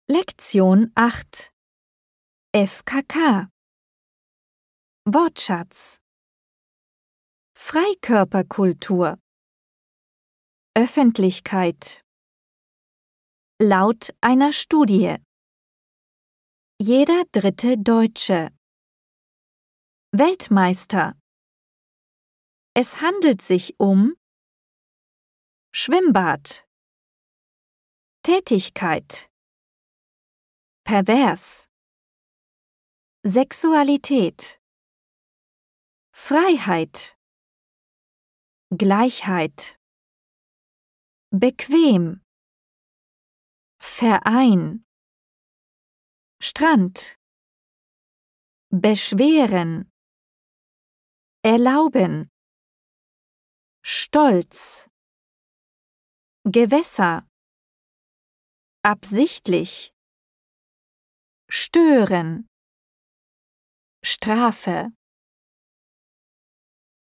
Lektion 8 FKK Wortschatz Freikörperkultur Öffentlichkeit Laut einer Studie Jeder dritte Deutsche Weltmeister Es handelt sich um Schwimmbad Tätigkeit Pervers Sexualität Freiheit Gleichheit Bequem Verein Strand Beschweren Erlauben Stolz Gewässer Absichtlich Stören Strafe